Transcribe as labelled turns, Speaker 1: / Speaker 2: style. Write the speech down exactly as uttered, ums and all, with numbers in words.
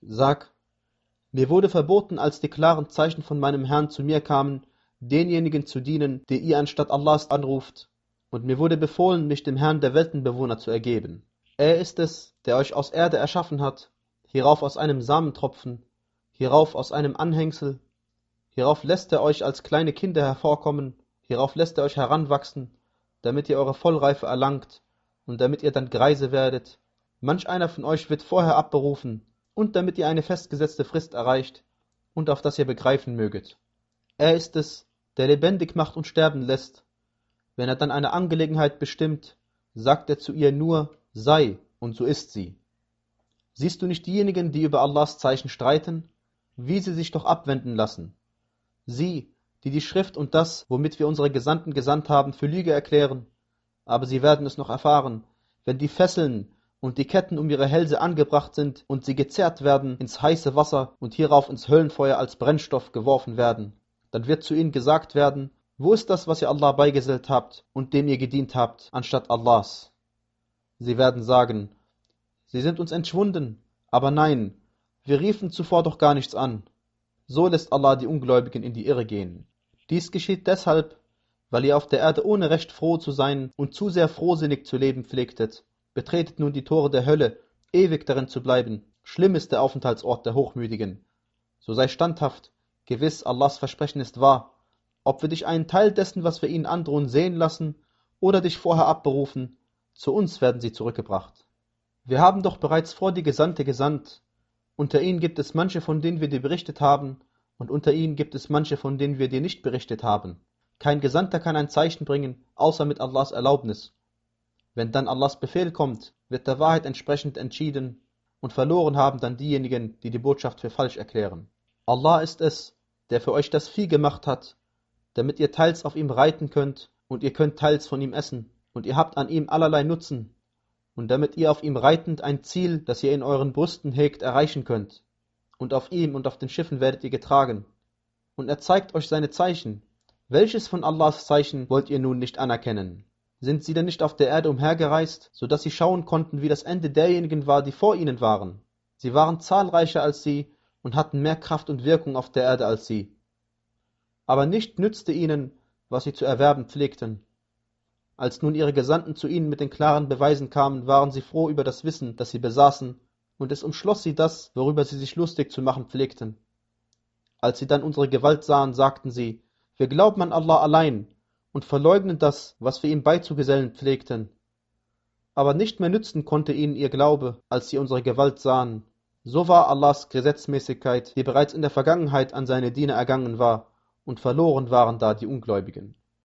Speaker 1: Sag, mir wurde verboten, als die klaren Zeichen von meinem Herrn zu mir kamen, denjenigen zu dienen, die ihr anstatt Allahs anruft, und mir wurde befohlen, mich dem Herrn der Weltenbewohner zu ergeben. Er ist es, der euch aus Erde erschaffen hat, hierauf aus einem Samentropfen, hierauf aus einem Anhängsel, hierauf lässt er euch als kleine Kinder hervorkommen, hierauf lässt er euch heranwachsen, damit ihr eure Vollreife erlangt und damit ihr dann Greise werdet. Manch einer von euch wird vorher abberufen, und damit ihr eine festgesetzte Frist erreicht und auf das ihr begreifen möget. Er ist es, der lebendig macht und sterben lässt. Wenn er dann eine Angelegenheit bestimmt, sagt er zu ihr nur, sei, und so ist sie. Siehst du nicht diejenigen, die über Allahs Zeichen streiten, wie sie sich doch abwenden lassen? Sie, die die Schrift und das, womit wir unsere Gesandten gesandt haben, für Lüge erklären, aber sie werden es noch erfahren, wenn die Fesseln und die Ketten um ihre Hälse angebracht sind und sie gezerrt werden ins heiße Wasser und hierauf ins Höllenfeuer als Brennstoff geworfen werden. Dann wird zu ihnen gesagt werden, wo ist das, was ihr Allah beigesellt habt und dem ihr gedient habt, anstatt Allahs? Sie werden sagen, sie sind uns entschwunden, aber nein, wir riefen zuvor doch gar nichts an. So lässt Allah die Ungläubigen in die Irre gehen. Dies geschieht deshalb, weil ihr auf der Erde ohne Recht froh zu sein und zu sehr frohsinnig zu leben pflegtet. Betretet nun die Tore der Hölle, ewig darin zu bleiben. Schlimm ist der Aufenthaltsort der Hochmütigen. So sei standhaft, gewiss Allahs Versprechen ist wahr. Ob wir dich einen Teil dessen, was wir ihnen androhen, sehen lassen oder dich vorher abberufen, zu uns werden sie zurückgebracht. Wir haben doch bereits vor die Gesandte gesandt. Unter ihnen gibt es manche, von denen wir dir berichtet haben, und unter ihnen gibt es manche, von denen wir dir nicht berichtet haben. Kein Gesandter kann ein Zeichen bringen, außer mit Allahs Erlaubnis. Wenn dann Allahs Befehl kommt, wird der Wahrheit entsprechend entschieden, und verloren haben dann diejenigen, die die Botschaft für falsch erklären. Allah ist es, der für euch das Vieh gemacht hat, damit ihr teils auf ihm reiten könnt, und ihr könnt teils von ihm essen, und ihr habt an ihm allerlei Nutzen, und damit ihr auf ihm reitend ein Ziel, das ihr in euren Brüsten hegt, erreichen könnt, und auf ihm und auf den Schiffen werdet ihr getragen. Und er zeigt euch seine Zeichen. Welches von Allahs Zeichen wollt ihr nun nicht anerkennen? Sind sie denn nicht auf der Erde umhergereist, so dass sie schauen konnten, wie das Ende derjenigen war, die vor ihnen waren? Sie waren zahlreicher als sie und hatten mehr Kraft und Wirkung auf der Erde als sie. Aber nicht nützte ihnen, was sie zu erwerben pflegten. Als nun ihre Gesandten zu ihnen mit den klaren Beweisen kamen, waren sie froh über das Wissen, das sie besaßen, und es umschloss sie das, worüber sie sich lustig zu machen pflegten. Als sie dann unsere Gewalt sahen, sagten sie, wir glauben an Allah allein und verleugnen das, was wir ihm beizugesellen pflegten. Aber nicht mehr nützen konnte ihnen ihr Glaube, als sie unsere Gewalt sahen. So war Allahs Gesetzmäßigkeit, die bereits in der Vergangenheit an seine Diener ergangen war, und verloren waren da die Ungläubigen.